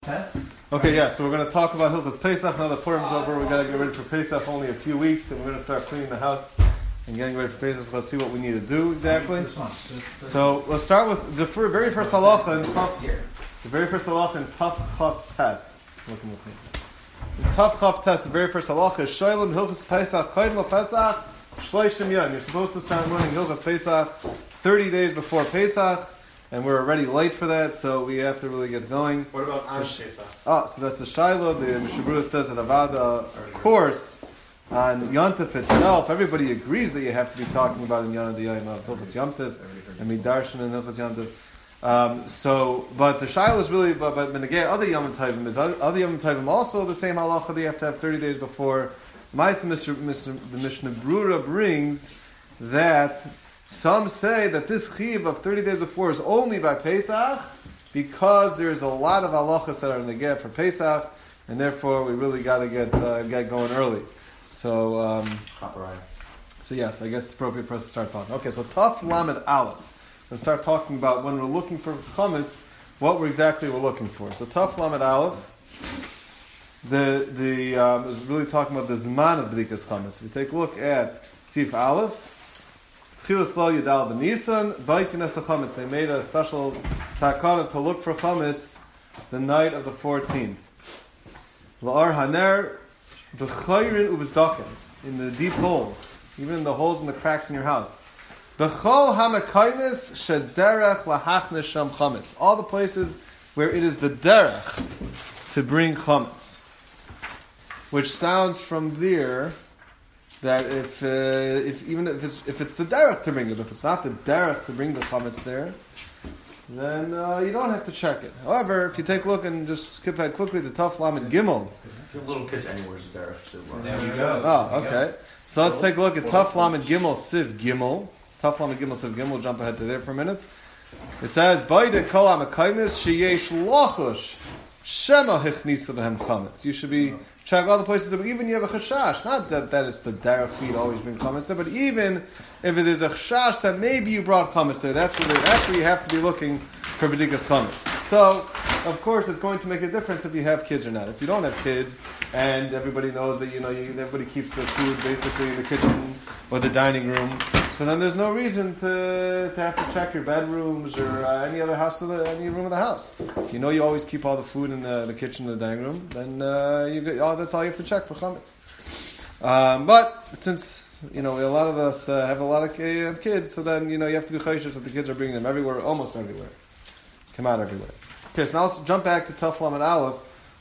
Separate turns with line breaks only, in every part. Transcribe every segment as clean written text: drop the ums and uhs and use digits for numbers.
Okay, yeah, so we're going to talk about Hilchos Pesach. Now the Purim's over, we got to get ready for Pesach only a few weeks, and we're going to start cleaning the house and getting ready for Pesach. Let's see what we need to do exactly. So let's start with the very first halacha in Taf. The very first halacha in Taf Chav Tes. Looking with me. In Taf Chav Tes, the very first halacha is Shoylem Hilchos Pesach Kodim Pesach Shleishim Yom. You're supposed to start learning Hilchos Pesach 30 days before Pesach. And we're already late for that, so we have to really get going.
What about on Pesach?
So that's the Shiloh. The Mishnah Berurah says that Avada, of course, on Yontif itself, everybody agrees that you have to be talking about in Yonah D'Yom of Hilchos Yontif and Midarshan and Hilchos Yontif. But the Shiloh is really, but Menegei other Yom Tovim is other Yom Tovim also the same halacha. They have to have 30 days before. The Mishnah Berurah brings that. Some say that this chiv of 30 days before is only by Pesach because there's a lot of halachas that are negeh for Pesach, and therefore we really got to get going early. So yes, I guess it's appropriate for us to start talking. Okay, so Taf Lamed Aleph. We'll start talking about when we're looking for chametz, what exactly we're looking for. So Taf Lamed Aleph. Is really talking about the zman of b'dikas chametz. We take a look at Sif Aleph. They made a special takana to look for chametz the night of the 14th. In the deep holes, even in the holes in the cracks in your house. All the places where it is the derech to bring chametz, which sounds from there. That if it's the derech to bring it, if it's not the derech to bring the chametz there, then you don't have to check it. However, if you take a look and just skip ahead quickly to Taf Lamed Gimel.
If you have little kids, anywhere's the derech.
There we go.
Oh, okay. So let's take a look at Taf Lamed Gimel Siv Gimel. Taf Lamed Gimel Siv Gimel. We'll jump ahead to there for a minute. It says, "Ba'ide kol hamakaymis sheyesh lachush shema hichnisa v'hem chametz." You should be check all the places that even you have a chashash. Not that it's the derech feed always bring chametz there, but even if it is a chashash that maybe you brought chametz there, that's where you have to be looking for b'dikas chametz. So, of course, it's going to make a difference if you have kids or not. If you don't have kids, and everybody knows that everybody keeps the food basically in the kitchen or the dining room, so then there's no reason to have to check your bedrooms or any other any room of the house. If you know you always keep all the food in the kitchen and the dining room, then that's all you have to check for chametz. But since a lot of us have a lot of kids, so then you have to be chayshish that the kids are bringing them everywhere, almost everywhere, come out everywhere. Okay, so now let's jump back to Taf Lamed Aleph.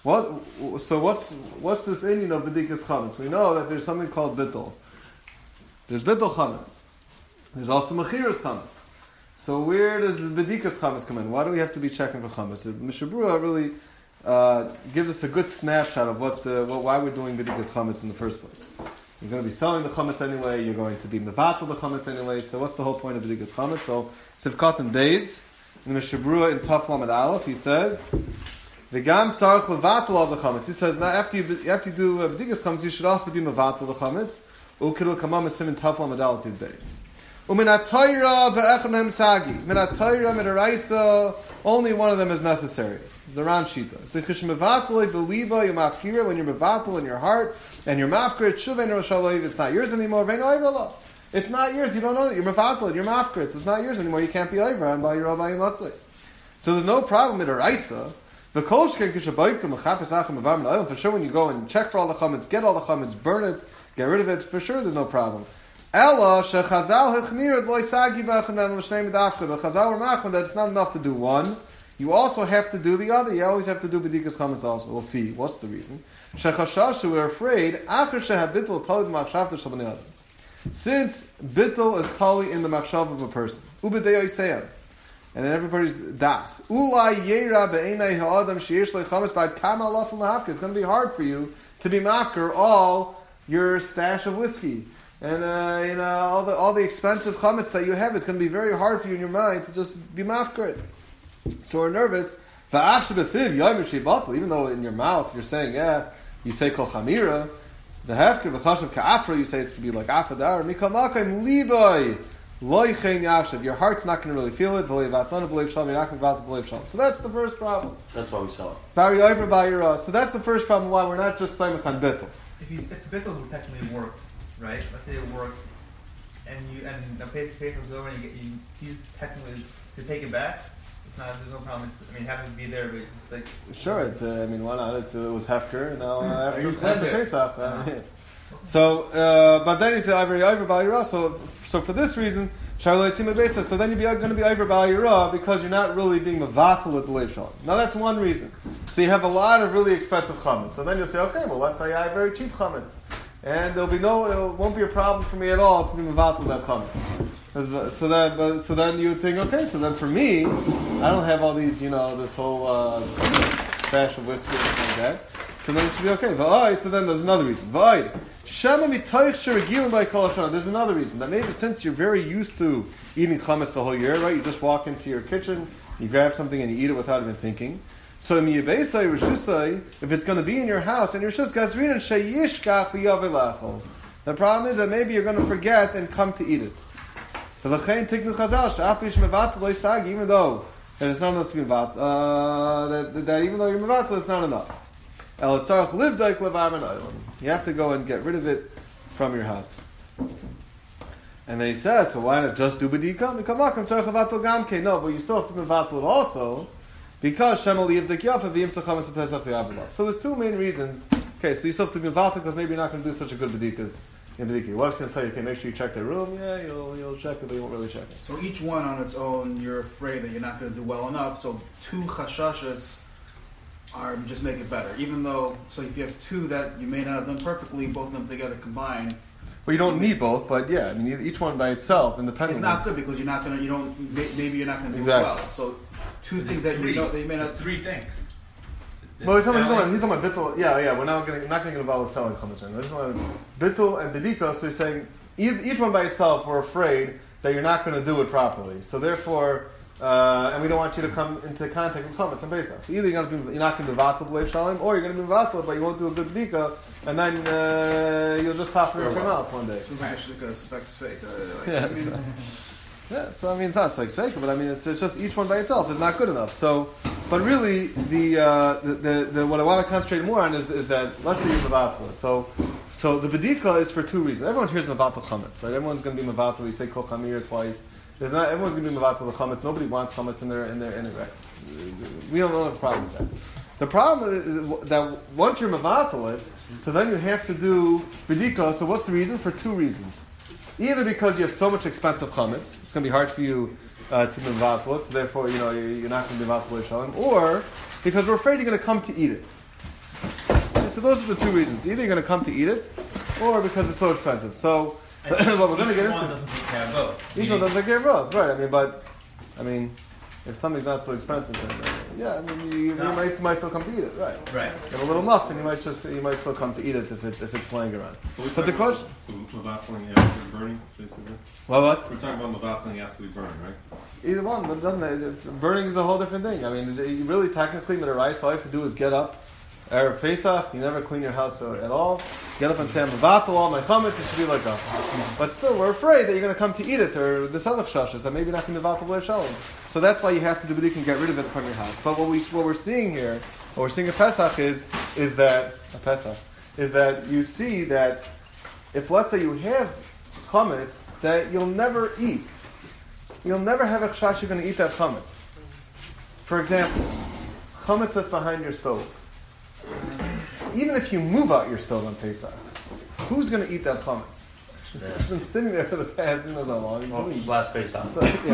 What's this Indian of b'dikas chametz? We know that there's something called bittul. There's bittul chametz. There's also mechiras chametz. So where does the b'dikas chametz come in? Why do we have to be checking for chametz? The Mishnah Berurah really gives us a good snapshot of why we're doing b'dikas chametz in the first place. You're going to be selling the chametz anyway. You're going to be mevatel the chametz anyway. So what's the whole point of b'dikas chametz? So Sivkat and Beis in the Mishnah Berurah in Taf Lamed Aleph, he says, "V'gam tzarich levatel al chametz." He says now after you do b'dikas chametz, you should also be mevatel the chametz. Ukidul kamam esim in Taf Lamed Aleph Beis. Uminatayra ve'echon sagi. Minatayra midaraisa. Only one of them is necessary. It's the Ran Shita. The chishmevatel believa yomafkira when you're mevatel in your heart and you're mafkir shuvein roshaloiv. It's not yours anymore. Vein oivrala. It's not yours. You don't know that you're mevatel. You're mafkir. It's not yours anymore. You can't be over on by your rabbi matzli. So there's no problem midaraisa. For sure, when you go and check for all the chametz, get all the chametz, burn it, get rid of it. For sure, there's no problem. Ella shechazal hechnirad loy sagi v'achanam l'shnei medafka. The chazal were machman that it's not enough to do one. You also have to do the other. You always have to do b'dikas chametz also. Well, fee. What's the reason? Shechashashu, we're afraid. Acher shehabitl talid machshavta shabnei adam. Since bittul is tali in the machshav of a person, ubedei oiseyam, and then everybody's das. Ulai yera be'enei ha'adam sheyesh lechametz by kama lafim lahafker. It's going to be hard for you to be mafker all your stash of whiskey. And all the expensive chametz that you have, it's going to be very hard for you in your mind to just be mafkar. So we're nervous. Even though in your mouth you're saying, you say kol chamira, the hefker v'chashav ka'afra, you say it's going to be like afadar. Mikamakim liboy Your heart's not going to really feel it. You're not going to believe shalom. So that's the first problem.
That's why we sell it.
So that's the first problem why we're not just saying on bittul.
If the bittul would technically work, right? Let's say it worked, and the face is over, and you use technically to take it back. It's not. There's no problem. Having to be there, but it's like
sure. It's why not? It was hefker. Now after Pesach. So, but then you have over Bal Yirah. So for this reason, so then you're going to be over Bal Yirah because you're not really being mevatel at the Lev Shalom. Now that's one reason. So you have a lot of really expensive chametz. So then you'll say, okay, well let's say I have very cheap chametz, and it won't be a problem for me at all to be mevatel that chametz. So then you would think, okay, so then for me, I don't have all these, this whole stash of whiskey and stuff like that. So then it should be okay. So then there's another reason. There's another reason. That maybe since you're very used to eating chametz the whole year, right? You just walk into your kitchen, you grab something and you eat it without even thinking. So if it's going to be in your house and you're just the problem is that maybe you're going to forget and come to eat it. Even though it's not enough to be mevatel, that even though you're mevatel, it's not enough. You have to go and get rid of it from your house. And then he says, so why not just do bedika? No, but you still have to be mevatel it also, because so there's two main reasons. Okay, so you still have to be mevatel because maybe you're not going to do such a good bedikas. Your wife's going to tell you, okay, make sure you check their room. Yeah, you'll check it, but you won't really check it.
So each one on its own, you're afraid that you're not going to do well enough. So two chashashas are just make it better. Even though, so if you have two that you may not have done perfectly, both of them together combined.
Well, you don't need both, but yeah, each one by itself, independently.
It's not good because maybe you're not going to do it well. So two things that you may not.
There's three things.
Well, he's talking about bittul. Yeah. We're not going to get involved with selling chametz. We're just talking about bittul and bedika. So he's saying each one by itself, we're afraid that you're not going to do it properly. So therefore, and we don't want you to come into contact with chametz and Pesach. So either you're not going to be mevatel b'leiv shalom, or you're going to be mevatel, but you won't do a good bedika, and then you'll just pop it in your mouth one day.
So actually, because it's fake.
So it's not like fake, but it's just each one by itself is not good enough. So, but really, the what I want to concentrate more on is that let's say you're mevatel. So the bedika is for two reasons. Everyone hears mevatel chametz, right? Everyone's going to be mevatel. We say kol chamir twice. Everyone's going to be mevatel the chametz. Nobody wants chametz in their right? We don't have a problem with that. The problem is that once you're mevatel it, so then you have to do bedika. So what's the reason? For two reasons. Either because you have so much expensive chametz, it's going to be hard for you to be mevatel it, so therefore you're not going to be mevatel shalom, or because we're afraid you're going to come to eat it. So those are the two reasons. Either you're going to come to eat it, or because it's so expensive. So what we're going to get into.
Doesn't take care of both.
Each one doesn't take care of both, right? If something's not so expensive, then you might still come to eat it, right?
Right.
You have a little muffin, you might still come to eat it if it's laying around. But the question,
mevateling after burning, basically.
What?
We're talking about mevateling after we burn, right?
Either one, but it doesn't. Burning is a whole different thing. You really technically, mitzvah, all you have to do is get up. Erev Pesach, you never clean your house at all. Get up and say, I'm mevatel all my chametz, it should be like that. But still, we're afraid that you're going to come to eat it, or the other chashas, that maybe you're not going to mevatel b'leiv shalom. So that's why you have to do b'dik and get rid of it from your house. But what we're seeing here, what we're seeing at Pesach is that you see that if, let's say, you have chametz that you'll never eat, you'll never have a chash you're going to eat that chametz. For example, chametz that's behind your stove. Even if you move out your stove on Pesach, who's going to eat that chametz? It's been sitting there for the past, who knows how long.
Last Pesach.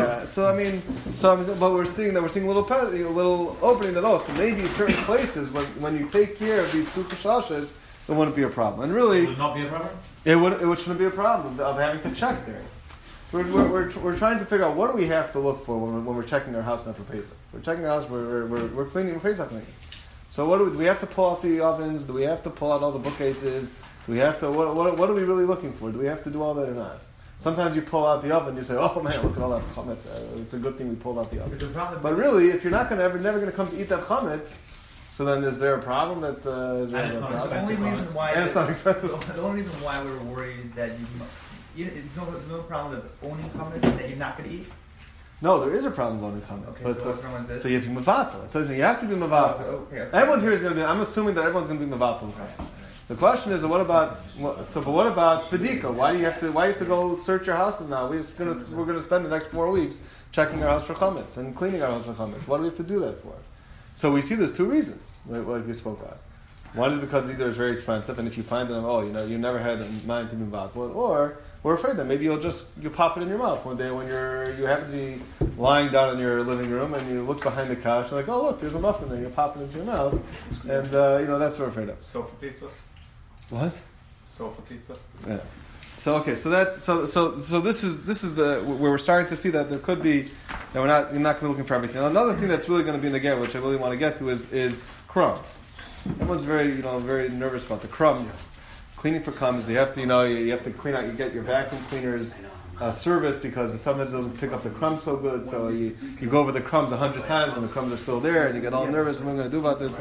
But we're seeing a little opening that so maybe in certain places when you take care of these two kashashas, it wouldn't be a problem. And really,
would it not be a problem?
It shouldn't be a problem of having to check there. We're trying to figure out what do we have to look for when we're checking our house now for Pesach. We're checking our house. We're cleaning. We're Pesach cleaning. So do we have to pull out the ovens? Do we have to pull out all the bookcases? Do we have to? What are we really looking for? Do we have to do all that or not? Sometimes you pull out the oven, and you say, "Oh man, look at all that chametz." It's a good thing we pulled out the oven. But really, if you're never going to come to eat that chametz, so then is there a problem that is there
and it's not
problem?
expensive.
The only reason why
and it's not expensive.
The only reason why we're worried that there's no problem with owning chametz that you're not going to eat.
No, there is a problem with owning chametz.
Okay,
But
so what's wrong with this?
so you have to be mevatel. It says you have to be mevatel.
Okay.
Everyone here is going to be. I'm assuming that everyone's going to be mevatel.
Right.
The question is, what about bedika? Why do you have to go search your houses now? We're going to spend the next 4 weeks checking our house for chametz and cleaning our house for chametz. What do we have to do that for? So we see there's two reasons, like we spoke about. One is because either it's very expensive, and if you find them, you never had in mind to be mevatel, or we're afraid that maybe you'll pop it in your mouth one day when you happen to be lying down in your living room and you look behind the couch, and like, oh look, there's a muffin there. You pop it into your mouth, and that's what we're afraid of.
Sofa pizza.
What?
Sofa pizza.
Yeah. So okay, so that's so this is the where we're starting to see that there could be that you're not going to be looking for everything. And another thing that's really going to be in the game, which I really want to get to, is crumbs. Everyone's very nervous about the crumbs. Cleaning for crumbs, you have to clean out. You get your vacuum cleaners service because sometimes it doesn't pick up the crumbs so good. So you go over the crumbs 100 times and the crumbs are still there, and you get all nervous. What am I going to do about this?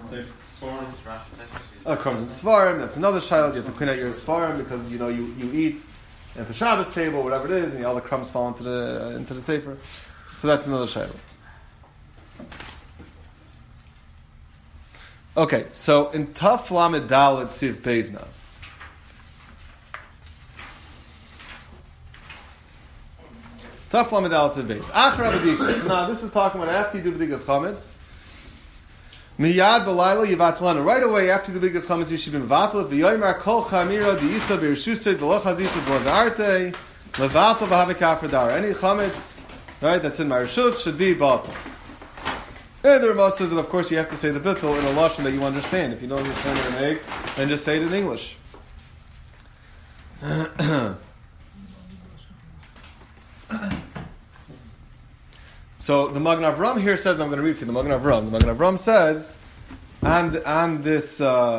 Crumbs and svarim. That's another child. You have to clean out your svarim because you eat at the Shabbos table, whatever it is, and all the crumbs fall into the sefer. So that's another child. Okay, so in Taf Lamed Dalet Siv Beis now. Taf Lamed Dalet Siv Beis. Achra B'dikas. Now this is talking about after you do B'dikas Chametz. Miyad B'layla Yivatlana. Right away after you do B'dikas Chametz, you should be Mevatel. V'yoymar Kol Chamira D'Isa B'Yershusei D'Lo Chazita D'Lo Levatel B'Havik Afradar. Any Chametz, right, that's in my Rishus should be Batel. And the Ramah says that, of course, you have to say the bittul in a lashon that you understand. If you don't understand it in Aramaic, then just say it in English. So the Magen Avram here says, I'm going to read for you the Magen Avram. The Magen Avram says, on this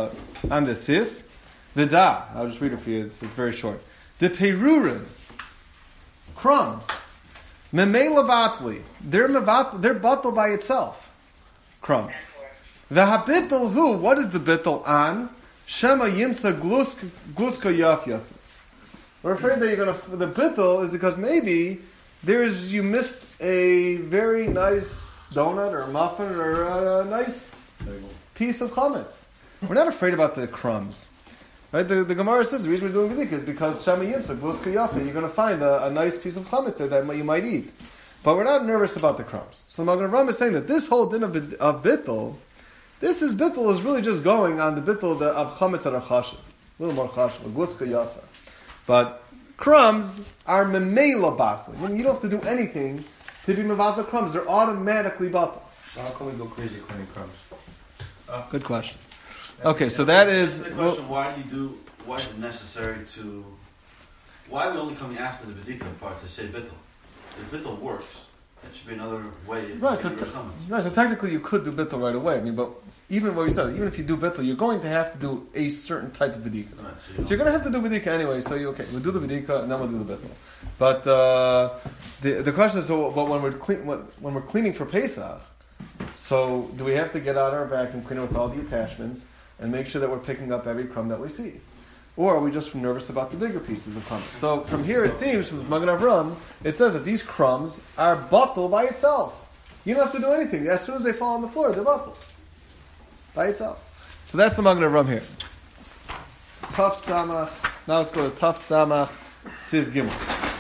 sif, Vida. I'll just read it for you. It's very short. The perurim, crumbs, memei levatli. They're batel by itself. Crumbs. The habittel who? What is the bittel on? Shema yimsa gluska yaf. We're afraid that the bittel is because maybe you missed a very nice donut or muffin or a nice piece of chametz. We're not afraid about the crumbs. Right? The Gemara says the reason we're doing B'dika is because Shema Yimsa, Gluska Yafa, you're going to find a nice piece of chametz there that you might eat. But we're not nervous about the crumbs. So the Magen Avraham is saying that this whole din of bittul, bittul is really just going on the bittul of chametz that are chashiv. A little more chashiv, Gluska Yafa. But crumbs are memela batl. You don't have to do anything to be mevatel crumbs. They're automatically batl.
So how can we go crazy cleaning crumbs?
Good question. Okay, so that is
the question: why is it necessary to? Why are we only coming after the bedika part to say bittul? If bittul works, that should be another way.
Right. So technically, you could do bittul right away. I mean, but even what you said, even if you do bittul, you're going to have to do a certain type of bedika.
Right,
so you're going to have to do bedika anyway. So we'll do the bedika and then we'll do the bittul. But the question is, but when we're cleaning for Pesach, so do we have to get out our vacuum cleaner with all the attachments and make sure that we're picking up every crumb that we see? Or are we just nervous about the bigger pieces of crumbs? So from here it seems, from this Magen Avram, it says that these crumbs are batel by itself. You don't have to do anything. As soon as they fall on the floor, they're batel. By itself. So that's the Magen Avram here. Taf Samach. Now let's go to Taf Samach Siv Gimel.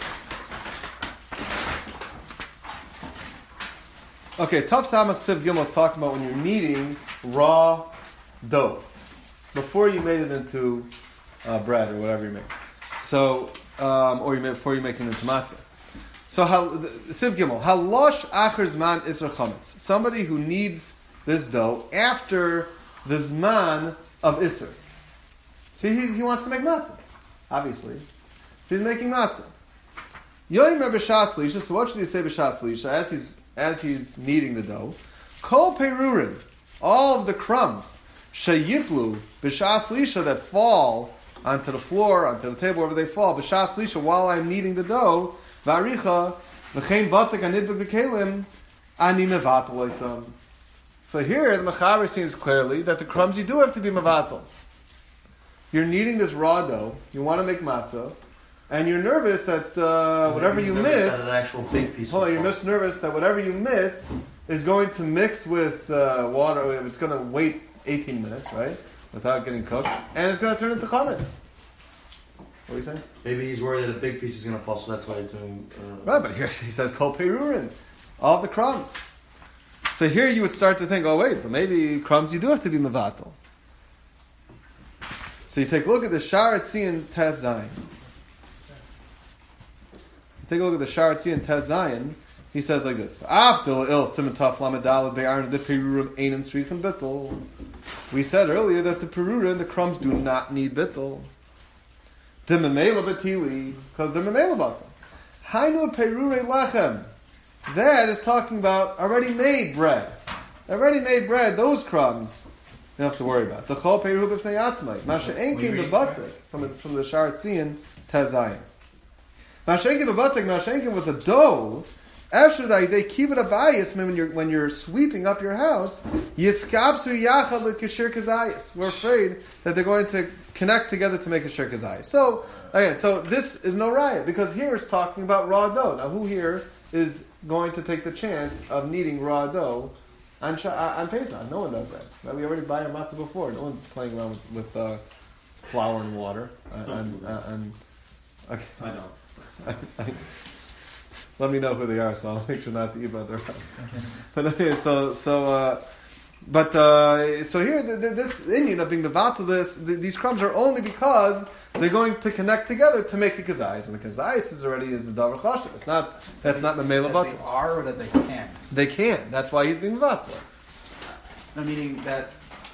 Okay, Taf Samach Siv Gimel is talking about when you're kneading raw dough before you made it into bread or whatever you make. So, before you make it into matzah. So, Siv Gimel, halosh acher zman isra chametz. Somebody who needs this dough after the zman of isra. So he wants to make matzah, obviously. So he's making matzah. Yoyim b'shas lisha. So what should he say b'shas lisha as he's kneading the dough? Kol perurim, all of the crumbs, sheyiflu b'shas lisha that fall onto the floor, onto the table, wherever they fall, b'shas lisha, while I'm kneading the dough, v'aricha v'chein batzek anidbek b'kelim ani mevatel oisam. So here the Mechaber seems clearly that the crumbs you do have to be mevatel. You're kneading this raw dough, you want to make matzah, and you're nervous that whatever you
Nervous
miss,
that an actual big piece.
hold on,
will
you're
fall.
just nervous that whatever you miss is going to mix with water. It's going to wait 18 minutes, right, without getting cooked, and it's going to turn into chametz. What are you saying?
Maybe he's worried that a big piece is going to fall, so that's why he's doing.
Right, but here he says kol perurin, all the crumbs. So here you would start to think, oh wait, so maybe crumbs you do have to be mevatel. So you take a look at the Sha'ar Tzion Tez Zayin. You take a look at the Sha'ar Tzion Tez Zayin. He says like this: After il simataf lamadal be'arn the perurim einem tzrichen bittul. We said earlier that the perurim, the crumbs, do not need bittul. The memela batili, because they're memela batel. Hainu perure lachem. That is talking about already made bread. Already made bread, those crumbs, you don't have to worry about. The chol peru b'fnei atzmai. Masha enkin b'batzik, from the Sha'ar Tzion Tez Zayin. Masha enkin b'batzik, masha enkin with the dough, after that, they keep it abayis when you're sweeping up your house. Yiskabsu yachad l'kishir kazayis. We're afraid that they're going to connect together to make a shir kazayis. So again, so this is no riot because here it's talking about raw dough. Now, who here is going to take the chance of needing raw dough on Pesach? No one does that. Right? We already buy our matzah before. No one's playing around with flour and water. Okay.
I know.
Let me know who they are, so I'll make sure not to eat about their house. But okay, so here, this Indian of being devatel, these crumbs are only because they're going to connect together to make a kazayis, and the kazayis is the davar chashiv. It's not. That's not memela
That they
batel.
are or that they can.
They can. That's why he's being devatel.
No, meaning that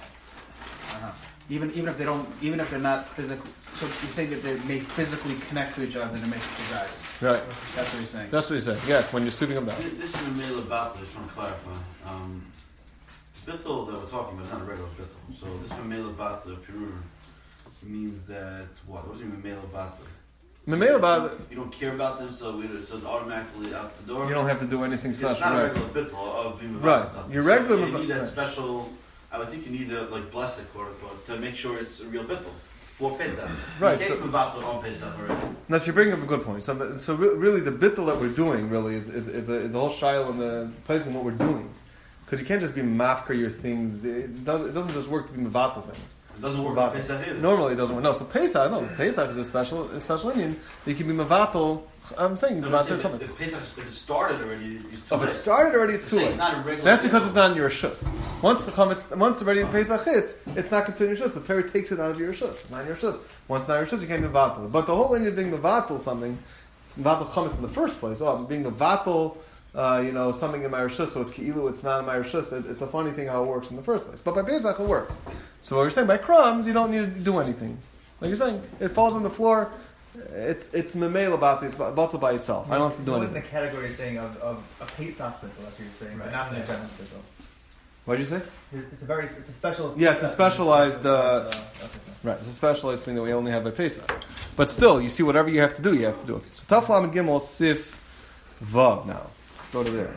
even if they don't, even if they're not physically. So you're saying that they may physically connect to each other to make the guys.
Right.
That's what he's saying.
That's what he's saying. Yeah, when you're sweeping them down.
This is a male about. I just want to clarify. Bittul that we're talking about is not a regular bittul. So this male about the perur means that what? What does it mean male about?
Memela batel.
You don't care about them, so it's automatically out the door.
You don't have to do anything
It's
special.
not a
Right.
regular bittul of being about
Right.
something.
Your regular
So you
meva-
need that
right.
special. I would think you need to like bless it, quote unquote, to make sure it's a real bittul for Pesach.
Right,
You can't
so-
move out on Pesach already.
Now, so you're bringing up a good point. So really, the bittul that we're doing really is a whole shail in the place in what we're doing, because you can't just be mafker your things. It doesn't just work to be mevatel things.
It doesn't work
Mevatel.
on Pesach either.
Normally, it doesn't work. No, so Pesach, Pesach is a special Indian. You can be mevatel. I'm saying
No,
mevatel
if
chametz.
Pesach, if it started already, it's too
If it
late.
started already, it's
I'm
too
saying
late.
It's not a regular.
That's because
bittul.
it's not in your shus. Once already Pesach hits, it's not considered your shus. The Torah takes it out of your shus. It's not in your shus. Once it's not in your shus, you can't be mevatel. But the whole Indian being mevatel something, mevatel chametz in the first place. Oh, I'm being mevatel. Something in my rishus, so it's ki'ilu, it's not in my rishus. It's a funny thing how it works in the first place. But by Pesach, it works. So what you're saying, by crumbs, you don't need to do anything. Like you're saying, it falls on the floor, it's memela about this, bottle by itself. I don't have to do
It wasn't
anything.
the category saying of a Pesach bittul, that's what you're saying, but not in a general bittul.
What did you say?
It's a special.
Yeah, it's a specialized,
okay.
Right, it's a specialized thing that we only have by Pesach. But still, you see, whatever you have to do, you have to do. Okay. So Taf Lamed Gimel Sif Vav now. Let's go to there.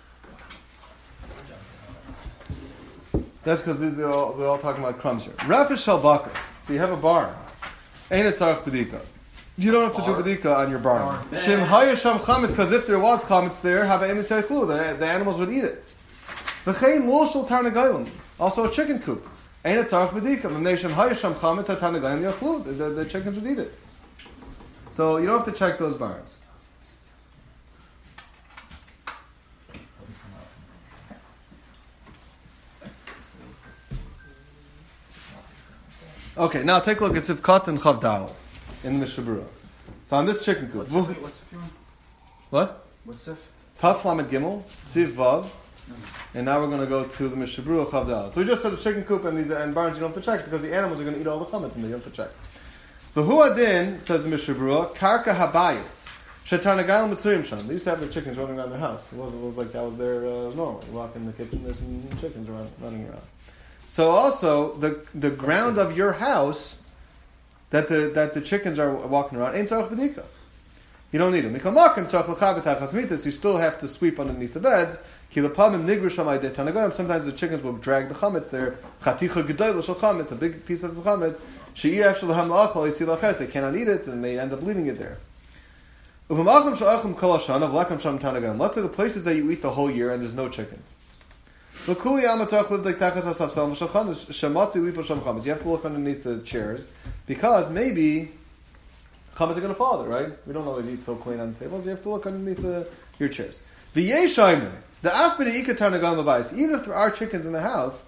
That's because we're all talking about crumbs here. Rafish Shal Bakr. So you have a barn. Ain't it tzarich bedika? You don't have to do bedika on your barn. Shem hayasham chametz, because if there was chametz there, have a the animals would eat it. V'chein moshel tarnagayim. Also a chicken coop. Ain't it tzarich bedika? When Shem hayasham chametz tarnagayim yachlu, the chickens would eat it. So you don't have to check those barns. Okay, now take a look at Sivkat and Chavdal in the Mishabura. So on this chicken coop.
What's if you want?
What?
What's if?
Taf Lamed Gimel, Siv Vav, and now we're going to go to the Mishabura Chavdal. So we just said a chicken coop and these and barns you don't have to check because the animals are going to eat all the chametz and you don't have to check. The Huadin says the Mishabura, Karka Habayis. Shetarnagal Mitzuyim Sham. They used to have their chickens running around their house. It was like that was their normal. You walk in the kitchen, there's some chickens running around. So also the ground of your house that the chickens are walking around ain't tzarich bedika. You don't need them. You still have to sweep underneath the beds. Sometimes the chickens will drag the chametz there. A big piece of the chametz. They cannot eat it and they end up leaving it there. Let's say the places that you eat the whole year and there's no chickens. You have to look underneath the chairs because maybe chametz are going to fall there, right? We don't always eat so clean on the tables. You have to look underneath your chairs. Even if there are chickens in the house,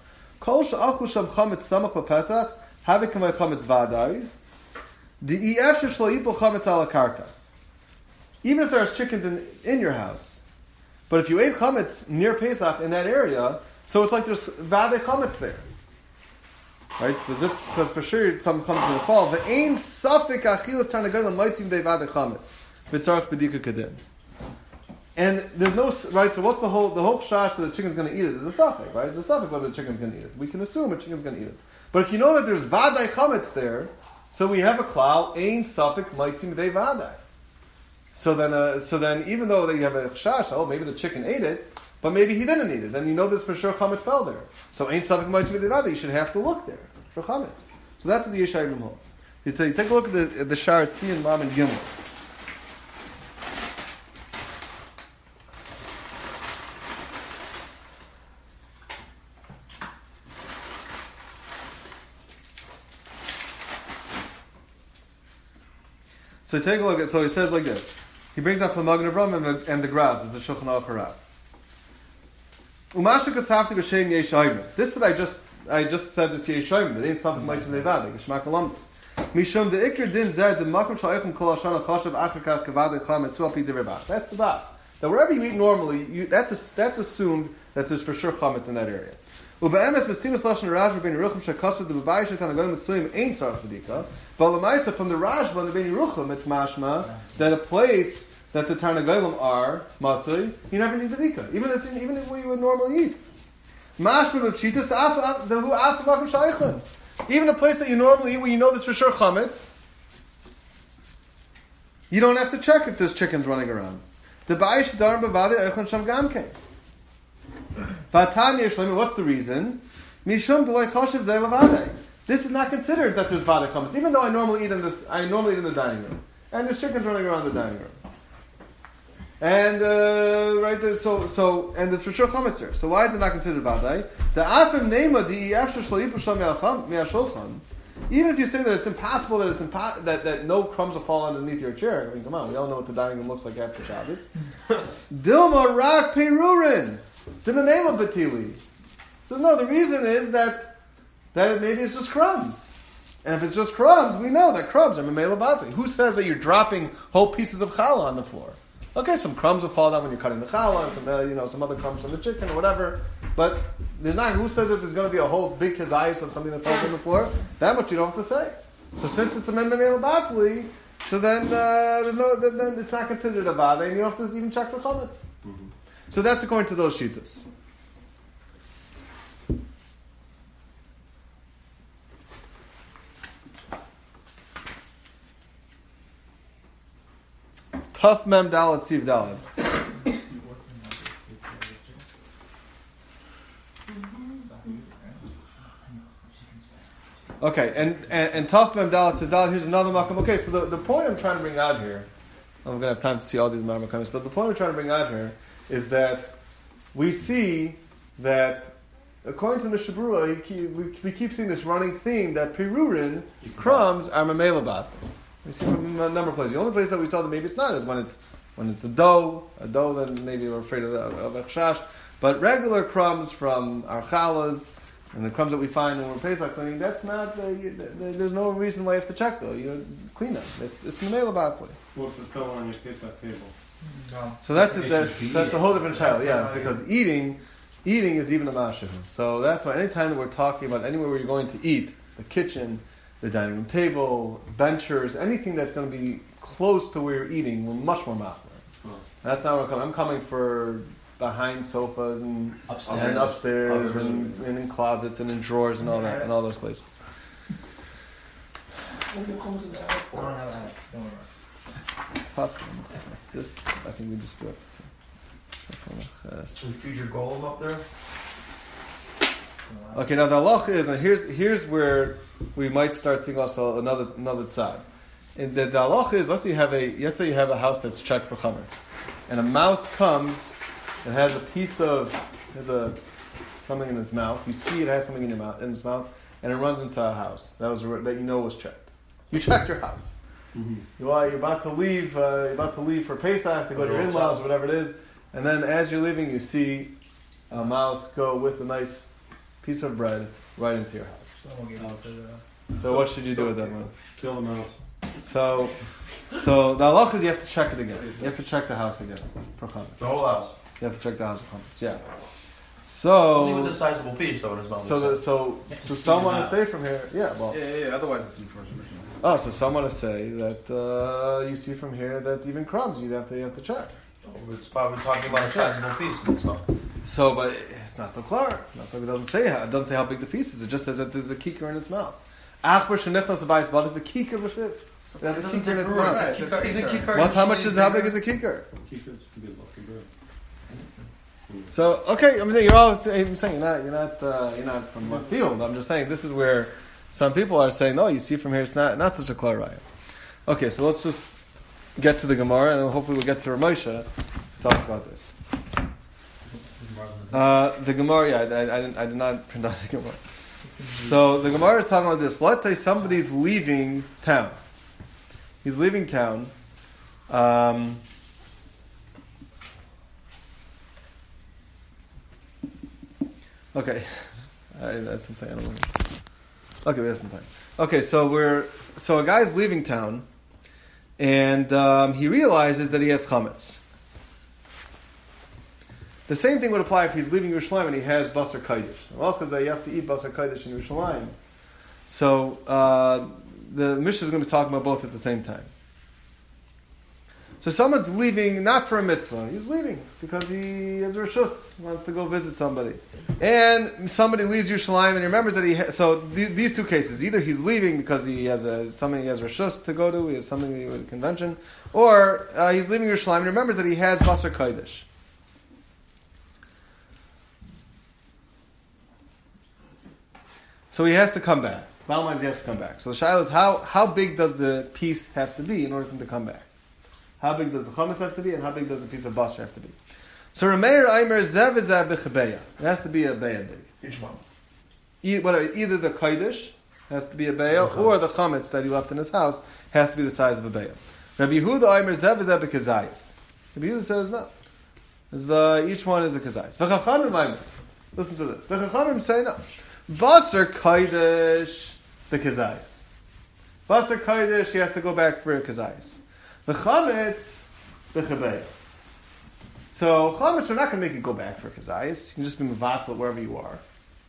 even if there's chickens in your house, but if you ate chametz near Pesach in that area, so it's like there's vade chametz there. Right? So because for sure some chametz going to fall. Ve'ein safek achilas tarnagolim moitzim de vade chametz. V'tzarech b'dika kedin. And there's no, right, so what's the whole shash that the chicken's going to eat it is a suffix, right? It's a suffix whether the chicken's going to eat it. We can assume a chicken's going to eat it. But if you know that there's vadai chametz there, so we have a klal, ein suffix maitzim de vadai. So then even though you have a shash, oh, maybe the chicken ate it, but maybe he didn't eat it, then you know this for sure chametz fell there. So ein suffix maitzim de vadai, you should have to look there for chametz. So that's what the Yeshayim holds. You take a look at the Shar Tzin, Mam, and Gimel. So take a look at. So he says like this. He brings up the Magen Avraham and the Graz as the Shulchan Aruch Harav. Umashu kasafti b'shem Yeshayim. This that I just said this Yeshayim. That ain't something like Nevadik. Geshmak Alamis. Mishum the Ikr Din Zed the Makom Shalechem Kol Hashana Chashav Achakach Kavadei Cham Etzu Alpi Derebat. That's the bat. That wherever you eat normally, that's assumed that there's for sure chametz in that area. Ube'emes Mesimus Lashon Rajba Ben Yeruchim Shekasud the Babai Shetan Agonim Mitzuyim ain't Tzarech V'dika. But Lamaisa from the Rajba and the Ben Yeruchim it's mashma that a place that the Tarnagolim are matzui, you never need V'dika, even if we would normally eat. Mashma of Chitas the Hu Afavakum Shaychan. Even a place that you normally eat where you know there's for sure chametz, you don't have to check if there's chickens running around. The Ba'ish Darim Bavadi Echon Sham Gamkein. What's the reason? Mishum Deloy Choshev Zeh Levadei. This is not considered that there's vada chametz, even though I normally eat in the dining room, and there's chickens running around the dining room, and right there, so and there's for sure chametz here. So why is it not considered vadai? The afim nema di after shleipu sham me'ashulchan. Even if you say that it's impossible that no crumbs will fall underneath your chair. I mean, come on, we all know what the dining room looks like after Shabbos. Dilma rak perurin. Dinanema batili. So no, the reason is that maybe it's just crumbs. And if it's just crumbs, we know that crumbs are memela batli. Who says that you're dropping whole pieces of challah on the floor? Okay, some crumbs will fall down when you're cutting the challah, and some other crumbs from the chicken or whatever. But there's not. Who says that there's going to be a whole big kazayis of something that falls on the floor? That much you don't have to say. So since it's a memela batli, so then then it's not considered a vada, and you don't have to even check for chametz. Mm-hmm. So that's according to those shittas. Tough mem dalad siv dalad. Okay, and tough mem dalad siv dalad. Here's another makam. Okay, so the point I'm trying to bring out here, I'm going to have time to see all these makamis, but the point I'm trying to bring out here is that we see that according to the Mishabura, we keep seeing this running theme that pirurin, crumbs, are mamela bath. We see from a number of places. The only place that we saw that maybe it's not is when it's a dough, then maybe we're afraid of chash. But regular crumbs from our chalas and the crumbs that we find when we're Pesach cleaning, that's not. There's no reason why you have to check though. You clean them. It's mamela bath.
What if it fell on your Pesach table?
No.
So that's a whole different child, yeah. Because eating is even a mashiv. So that's why anytime that we're talking about anywhere where you're going to eat, the kitchen, the dining room table, benchers, anything that's going to be close to where you're eating, we're much more machmir. That's not where I'm coming. I'm coming for behind sofas and upstairs and in closets and in drawers and all that and all those places. This, I think we just do have to see.
So you feed your golem up there?
Okay, now the halach is, and here's where we might start seeing also another side. And the halacha is, let's say you have a house that's checked for chametz, and a mouse comes and has a piece of something in its mouth. You see it has something in its mouth, and it runs into a house that you know was checked. You checked your house. You're about to leave. You're about to leave for Pesach to go to your in-laws or whatever it is, and then as you're leaving, you see a mouse go with a nice piece of bread right into your house. So what should you do with that one?
Kill the mouse.
So the halacha is you have to check it again. You have to check the house again for chametz.
The whole house.
You have to check the house for chametz. Yeah. So
Only with a sizable piece, though, in his mouth.
So someone to say from here,
Otherwise, it's in first machine.
Oh, so someone to say that you see from here that even crumbs you have to check.
It's probably talking about a sizable piece in its mouth.
So, but it's not so clear. It doesn't say how big the piece is. It just says that there's a kikar in its mouth. Achbar shenichnas abayis, but the kikar b'fiv. It has a kikar in its mouth. How much is how big is a kikar? So okay, I'm saying you're not from left field. I'm just saying this is where some people are saying, no, you see from here it's not such a clear raya. Okay, so let's just get to the Gemara, and hopefully we'll get to Ramosha to talk about this. The Gemara, I did not print out the Gemara. So the Gemara is talking about this. Let's say somebody's leaving town. He's leaving town. Okay, that's something I don't know. Okay, we have some time. Okay, so a guy's leaving town, and he realizes that he has chametz. The same thing would apply if he's leaving Yerushalayim and he has basar kodesh. Well, because you have to eat basar kodesh in Yerushalayim. So the Mishnah is going to be talking about both at the same time. So someone's leaving not for a mitzvah. He's leaving because he has a reshus, wants to go visit somebody. And somebody leaves Yerushalayim and he remembers that so these two cases, either he's leaving because he has something he has reshus to go to, he has something with a convention, or he's leaving Yerushalayim and he remembers that he has basar kodesh. So he has to come back. Bottom line is he has to come back. So the shaila is how big does the piece have to be in order for him to come back? How big does the chametz have to be, and how big does the piece of basar have to be? So Rameir Aimer Zev is a b'chebeya. It has to be a beya big.
Each one.
Either the kodesh has to be a beya, or the chametz that he left in his house has to be the size of a beya. Rabbi Yehuda Aimer Zev is a b'kezayis. Rabbi Yehuda says no. Each one is a kezayis. V'chachamim Aimer. Listen to this. V'chachamim say no. Basar kodesh b'kezayis. Basar kodesh, he has to go back for a kezayis. The chametz, the chebeya. So chametz, we're not going to make you go back for kezayis. You can just be mevatel wherever you are.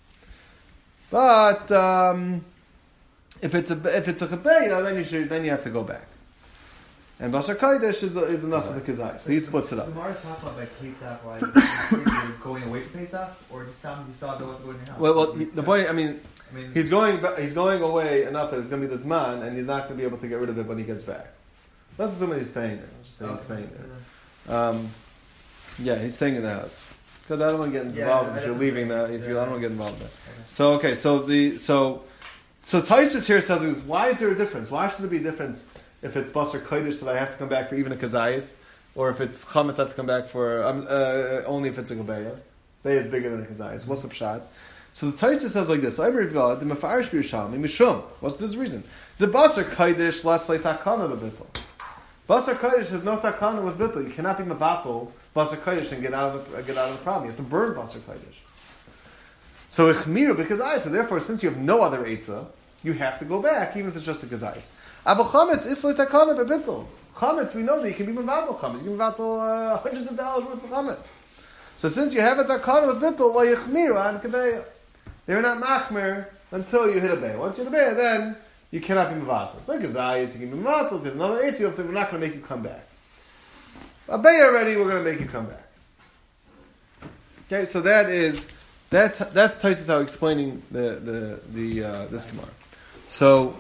But if it's a chebeya, then you have to go back. And basar kodesh is enough for the kezayis. So he splits it up.
The Gemara is talking about like Pesach, like going away from Pesach, or just time you saw that was going to happen.
Well, the point, I mean, he's going away enough that it's going to be the zman, and he's not going to be able to get rid of it when he gets back. Let's assume that he's staying there. Let's just say he's staying there. He's staying in the house because I don't want to get involved if you're leaving. I don't want to get involved there. So okay, so Taisus here says, why is there a difference? Why should there be a difference if it's basar kodesh that I have to come back for even a kezayis, or if it's chametz I have to come back for only if it's a gebeya? Beya is bigger than a kezayis. What's the pshat? So the Taisus says like this: the mefarish b'Yerushalmi mishum. What's this reason? The basar kodesh less like takana b'bittul. Basar kodesh has no takana with bittul. You cannot be mevatel basar kodesh and get out of the problem. You have to burn basar kodesh. So ichmiru because so therefore, since you have no other eitzah, you have to go back, even if it's just a kezayis. Abu chametz islay takana bebittul. Chametz, we know that you can be mevatel chametz. You can mevatel hundreds of dollars worth of chametz. So since you have a takana with bittul, well yichmiru an kebeya. They're not machmer until you hit a beya. Once you hit a beya, then you cannot be mevatel. It's like a zayit, you can be mevatel. If another eitzah, we're not going to make you come back. A beya already, we're going to make you come back. Okay, so that's Taisus how explaining this Gemara. So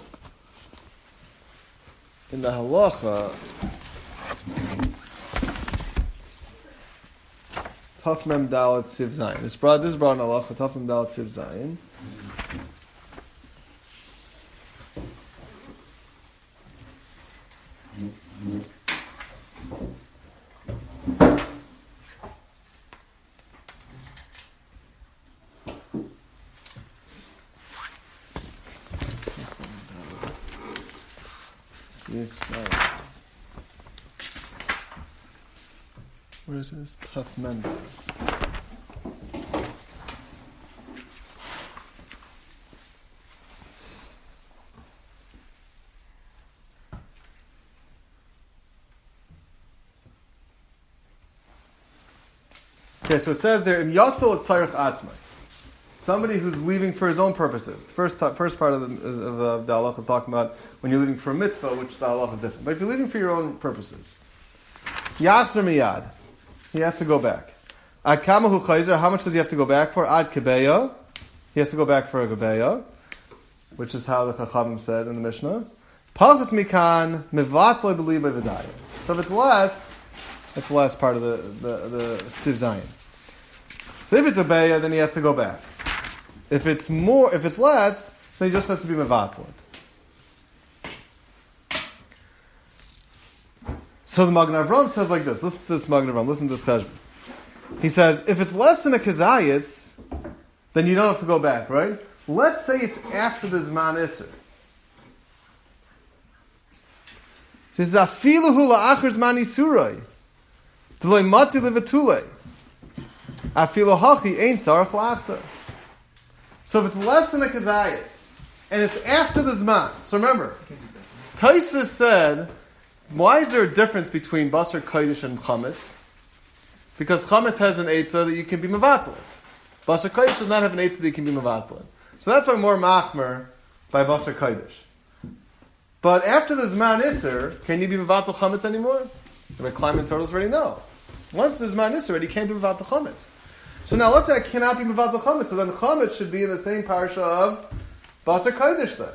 in the halacha, Taf Mem Dalet Siv Zayin. This is brought in halacha. Taf Mem Dalet Siv Zayin. Where is this? Tough men. Okay, so it says there, Im Yatzel Tzarech Atzmai. Somebody who's leaving for his own purposes. First part of the halach is talking about when you're leaving for a mitzvah, which the halach is different. But if you're leaving for your own purposes, Yachzer miyad, he has to go back. Ad kamahu chayzer, how much does he have to go back for? Ad kebeya, he has to go back for a kebeya, which is how the Chachamim said in the Mishnah. Pachas mikan mevatle b'liba v'daya. So if it's less, that's the last part of the Siv Zayin. So if it's a beya, then he has to go back. If it's less, so he just has to be mevatlet. So the Magen Avraham says like this. Listen to this Magen Avraham. Listen to this cheshbon. He says, if it's less than a kezayis, then you don't have to go back, right? Let's say it's after the Zman Isser. He says, afilu hu la'achar Zman Isuroi. D'loi mati levatulei. Afilu hachi ein tzarech la'achzor. So if it's less than a kezayis, and it's after the Zman, so remember, Taisva said, why is there a difference between Basar Kodesh and Chametz? Because Chametz has an Eitzah that you can be Mevatel. Basar Kodesh does not have an Eitzah that you can be Mevatel. So that's why more Machmer by Basar Kodesh. But after the Zman Isser, can you be Mevatel Chametz anymore? The climbing turtles already know. Once the Zman Isser, you can't be Mevatel Chametz. So now let's say I cannot be Mevatel Chametz, so then Chametz should be in the same parsha of Basar Kodesh then.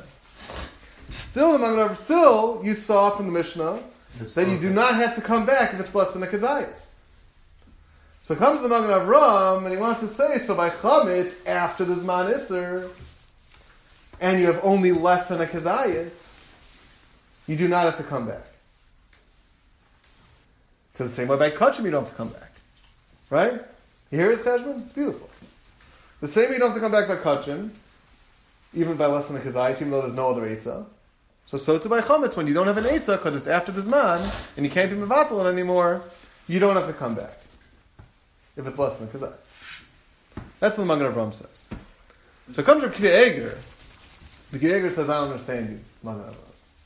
Still, you saw from the Mishnah that you do not have to come back if it's less than a kezayis. So comes the Magen Avraham, and he wants to say, so by Chametz, after the Zman Isser, and you have only less than a kezayis, you do not have to come back. Because the same way by Kachim, you don't have to come back. Right? You hear his cheshbon? Beautiful. The same way you don't have to come back by Kachim, even by less than a kezayis, even though there's no other Eitzah. So too by Chametz, when you don't have an Eitzah, because it's after the Zman, and you can't be Mevatel anymore, you don't have to come back. If it's less than kezayis. That's what the Magen Avraham says. So it comes from Kiva Eger. The Kiva Eger says, I don't understand you, Magen Avraham.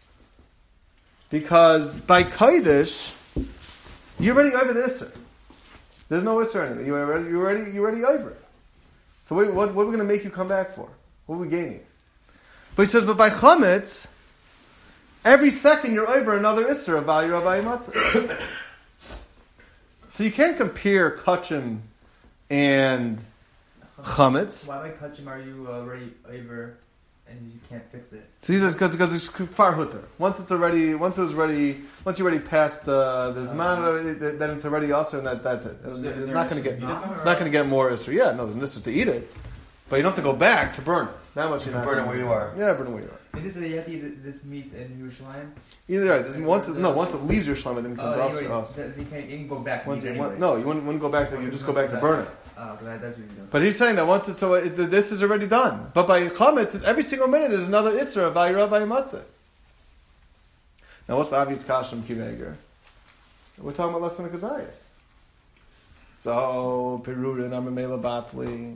Because by Kodesh, you're already over the Isser. There's no Isser anymore. You're already over it. So what are we going to make you come back for? What are we gaining? But he says, but by Chametz, every second you're over another Isser of Bayi Rabbi Matzah. So you can't compare Kachim and Chametz.
Why by Kachim are you already over and you can't fix it?
So he says because it's far hutter. Once you already passed the Zman, then it's already also, and that's it. It's not going to get more Isser. Yeah, no, there's an Isser to eat it, but you don't have to go back to burn it. That much you
can burn it where you are.
Yeah, burn it where you are.
Is this that you have to eat this meat in Yerushalayim?
Either right. Once it leaves your shlam, then it becomes also.
You can go back.
You wouldn't go back to. You just go back to burn it.
That's what you're doing.
But he's saying that once this is already done. But by Chametz, every single minute is another Isra of Vayira Matzah. Now, what's the obvious kash from Kiva Eger? We're talking about less than a kezayis. So Perurin Amamela Batli.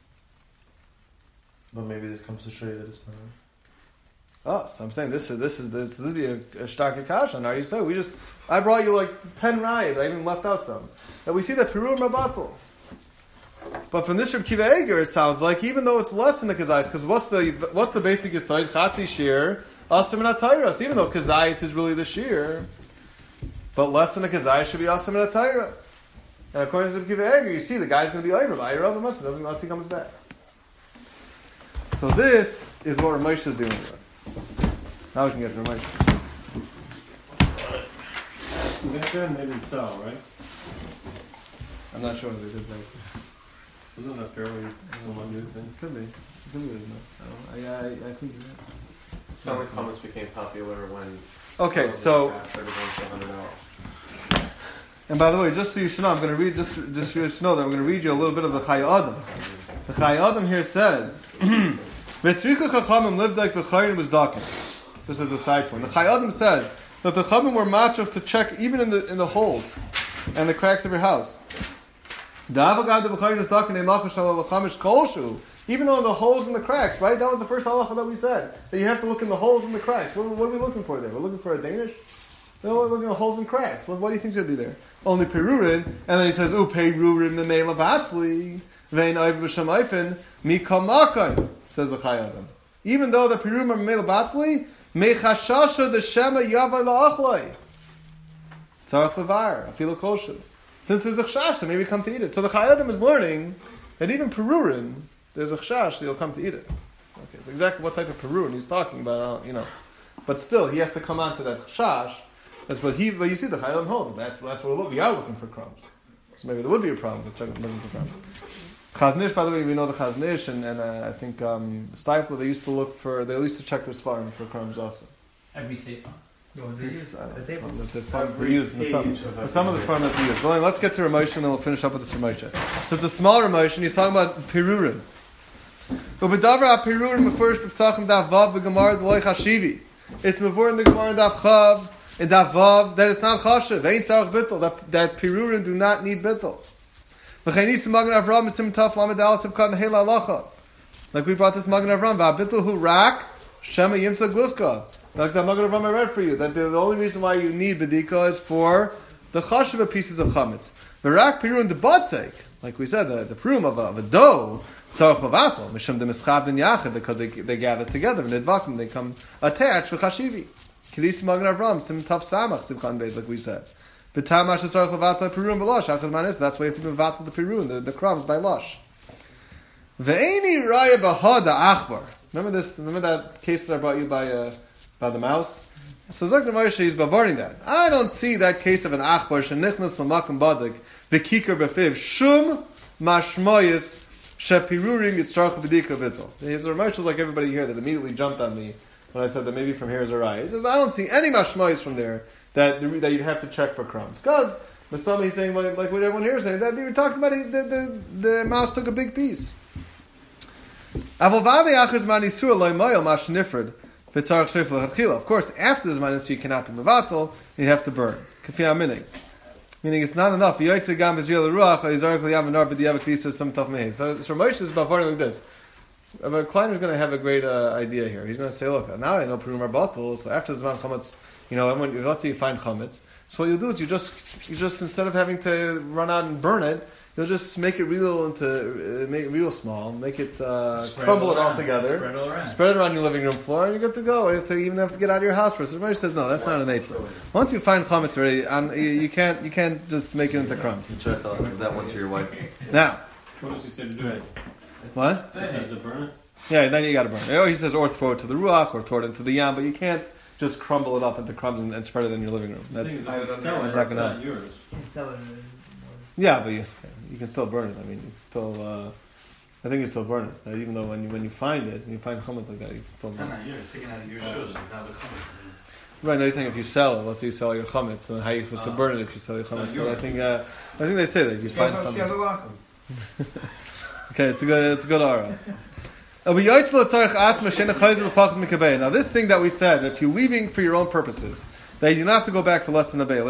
But maybe this comes to show you that it's not.
Oh, so I'm saying this would be a stark kasha. Now you say I brought you like 10 rayas. I even left out some. That we see that Peru Mabatel. But from this from Kiva Eger, it sounds like even though it's less than the kazayis, because what's the basic yisoid? Chatzi shir asam and atayros. Even though kazayis is really the shir, but less than a kazayis should be asam and atayros. And according to Kiva Eger, you see the guy's going to be over by Yerov and Musa unless he comes back. So this is what Ramesh is doing with. Now we can get to Ramesh.
That guy made it sell, right?
I'm not sure what they did that.
Isn't that fairly new thing?
Could be. I think you're right.
Selling comments became popular when.
Okay, so.
Started going to $100.
And by the way, just so you should know, I'm going to read. Just so you should know that I'm going to read you a little bit of the Chai Adam. The Chai Adam here says, "V'tzricha chachamim lived like b'chayrin was daken." Just as a side point. The Chai Adam says that the Chachamim were machach to check even in the holes and the cracks of your house. Even though the holes and the cracks, right? That was the first halacha that we said. That you have to look in the holes and the cracks. What are we looking for there? We're looking for a Danish? We're looking at the holes and cracks. What do you think should be there? Only Perurin. And then he says, Perurin memela batli, vein oiv b'shamayfen, mikam makai, says the Chai Adam. Even though the Perurin are memela batli, mechashasha the shema yavai la'achlai. Tzarech levar, afilu kosher. Since there's a chashash, maybe come to eat it. So the Chai Adam is learning that even Perurin, there's a chashash, so you'll come to eat it. Okay, so exactly what type of Perurin he's talking about, But still, he has to come on to that chashash. But you see the Chai Adam holds. That's what we are looking for crumbs. So maybe there would be a problem with looking for crumbs. Chaznish, by the way, we know the Chaznish, and I think Stifler, they used to check their svarim for crumbs also.
Every sefer.
Some of the farm that we use. Well, let's get to Ramosha and then we'll finish up with this Ramosha. So it's a small Ramosha and he's talking about Perurin. Ubedavra Perurin Mefurish B'Psachim Daf Vav B'Gemar D'Loi Chashivi. It's Mefur in the Gemara in Daf Chav and Daf Vav that it's not Chashiv. Ain't Sarach Bittel. That Perurin do not need Bittel. V'chainis Magen Avram Mitzim Taf Lamed Al Sivkat Nehela Alacha. Like we brought this Magen Avram. V'Abittel Hu Rak Shema Yimsa Gluska. Like the Magen Avram I read for you, that the only reason why you need bedika is for the chashuva pieces of chametz. V'rak pirun de batzek, like we said, the pirum of a dough, tzarech levatel, mishum de mischav den yachid, because they gather together, and nidvakim, they come attached for chashivi. Kilis Magen Avram, sim taf samach, simchan beis, like we said. B'tamash tzarech levatel pirun b'losh, achad manis, that's why you have to be levatel the pirun, the crumbs by losh. Ve'eni raya b'hoda achbar. Remember that case that I brought you by the mouse? So Zok Moshe is bavarding that. I don't see that case of an achbar shenichnas l'makom badik v'kikar b'fiv shum mashmoyis shepirurim yitzrach b'dika v'tol. His Moshe is like everybody here that immediately jumped on me when I said that maybe from here is a raya. He says I don't see any mashmoyis from there that you'd have to check for crumbs because Mastami is saying like what everyone here is saying that they were talking about the mouse took a big piece. Avovavi achers manisur loy moyel mash nifred. Of course, after the Zman you cannot be mevatel, you have to burn. Meaning it's not enough. So Moshe is about burning like this. But Kleiner is going to have a great idea here. He's going to say, look, now I know Purim Arbatel, so after the Zman Chametz, let's say you find Chametz, so what you'll do is you just instead of having to run out and burn it, you'll just make it real small, make it crumble it all together, spread it around your living room floor, and you're good to go. You even have to get out of your house first. Everybody says no, that's not an eitzah. Once you find chametz already, you can't just make it into crumbs.
You try to tell that one to your wife.
Now,
What does he say to do it?
what?
He says to burn it?
Yeah, then you got to burn it. He says or throw it to the ruach or throw it into the yam, but you can't just crumble it up into crumbs and spread it in your living room. That's
Sell it, it's not yours.
You can sell it.
yeah, but you can still burn it. I mean, you still. I think you still burn it, even though when you find it, when you find chametz like that, you can still burn it.
You're taking out of your shoes and now the chametz.
Right, now you're saying if you sell it, let's say you sell your chametz, then how are you supposed to burn it if you sell your chametz? But I think they say that if you find chametz. Okay, it's a good aura. Now this thing that we said, that if you're leaving for your own purposes, that you don't have to go back for less than a bail.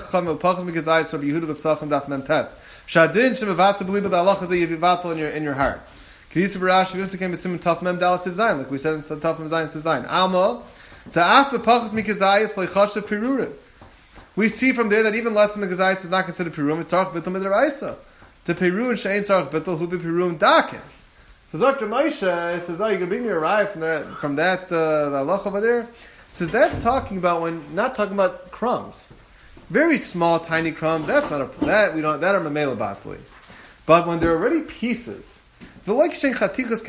Shadin shemevata believe the halachas that you vivatel in your heart. Kedisa b'rashi v'usa came b'simin taf mem dalat siv zayin, like we said in taf mem zayin siv zayin. Alma ta'af b'pachas mikazayis leichasha pirurim. We see from there that even less than a gazayis is not considered pirurim. It's tzarich bittul midaraisa. The pirurim she'ain tzarich bittul hu b'pirurim daken. So Dr. Moshe says, "Oh, you can bring me a rye from that the halach over there." Says that's talking about not talking about crumbs. Very small, tiny crumbs. That's not that are mamela batli. But when they're already pieces, let's say you have it's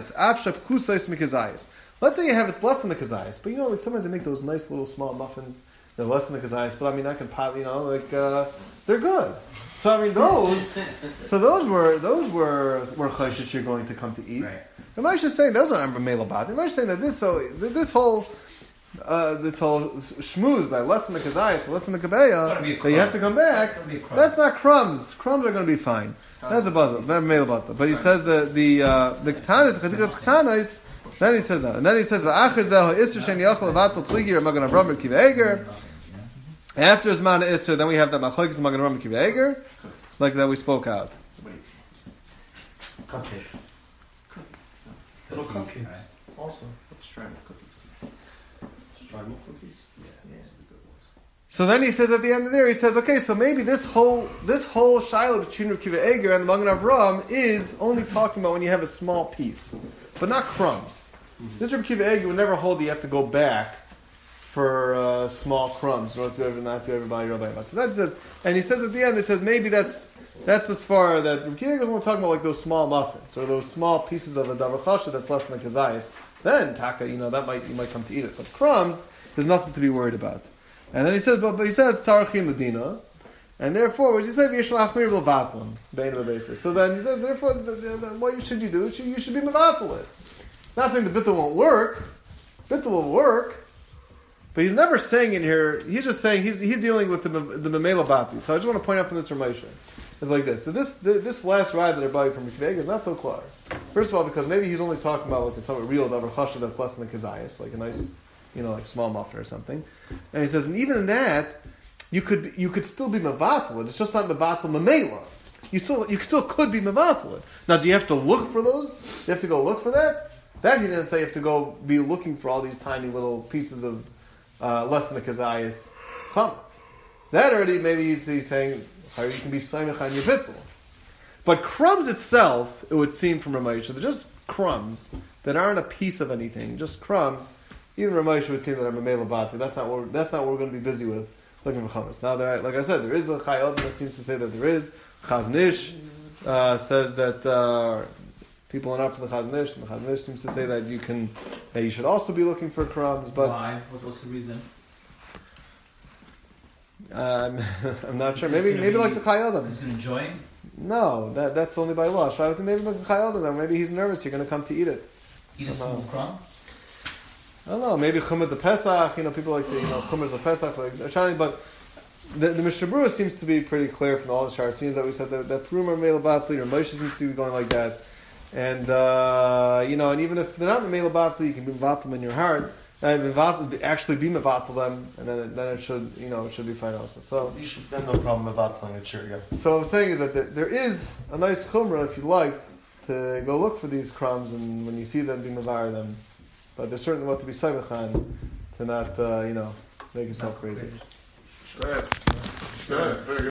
less than the kazayas, but like sometimes they make those nice little small muffins. They're less than the kazayas, but I mean I can pop. They're good. So I mean those were chayshish you're going to come to eat.
Right.
The Moshe is saying those aren't mamela batli. The Moshe is saying that this whole shmooze by less than the kazayas, less than the kabeya, that you have to come back. That's not crumbs. Crumbs are going to be fine. That's a bother. That's male bother. But he says that the katanis, chadikas katanis, Then he says no. And then he says, "Va'achar zehu isur shen yachol levatel pligi or Magen Avraham or Kiva Eger." After Zman Isser, then we have the Machlokes Magen Avraham and Kiva Eger, like that we spoke out.
Cupcakes.
Little cupcakes. Also, straddle cookies.
Straddle cookies?
So then he says at the end of there, he says, okay, so maybe this whole shiloh between Rav Kiva Eger and the Magen Avraham is only talking about when you have a small piece, but not crumbs. This Rav Kiva Eger would never hold you have to go back for small crumbs, not to everybody. So that says, and he says at the end, it says maybe that's as far that Rav Kiva Eger is only talking about like those small muffins or those small pieces of a davar chasha that's less than a kazayas. Then taka, you might come to eat it, but crumbs, there's nothing to be worried about. And then he says, but he says tzarachin medina, and therefore, what he says, yishlach mir levatlan bein lebesis. So then he says, therefore, what should you do? You should be mevatel it. Not saying the bittul won't work. Bittul will work, but he's never saying in here. He's just saying he's dealing with the memela bati. So I just want to point out from this Ramosha, it's like this. So this last ride that they're buying from Mikveg is not so clear. First of all, because maybe he's only talking about like some real davar chasha that's less than a kazayas, like a nice, like small muffin or something. And he says, and even in that, you could still be mevatel. It's just not mevatel memela. You still could be mevatel. Now, do you have to look for those? Do you have to go look for that? That he didn't say you have to go be looking for all these tiny little pieces of less than a kazayas chametz. That already maybe he's saying how you can be saimach on your bittul. But crumbs itself, it would seem from Ramosha, they're just crumbs that aren't a piece of anything, just crumbs. Even Ramosha would seem that are memela bati. That's not what we're going to be busy with looking for chametz. Now, like I said, there is the Chayot that seems to say that there is. Chaznish says that people are not for the Chaznish, and the Chaznish seems to say that you should also be looking for crumbs. But
why? What's the reason?
I'm not sure. Maybe like the Chayodim.
He's going to join?
No, that's only by law. So I think maybe like the Chayodim. Maybe he's nervous. You're going to come to eat it.
Eat a small crumb?
I don't know, maybe Chumad the Pesach, people like the, Chumad the Pesach, but the Mishnah Berurah seems to be pretty clear from all the charts. It seems that we said that Purim are Mela Batli, or Moshe seems to be going like that. And, and even if they're not Mela Batli, you can be Mevatel them in your heart, and actually be Mevatel them, and then it should, it should be fine also. So
You should have no problem Mevateling it, sure, yeah.
So what I'm saying is that there is a nice Chumrah, if you like, to go look for these crumbs, and when you see them, be Mevar them. But there's certainly what to be saimachan to not, make yourself crazy.
Sure.
Very good.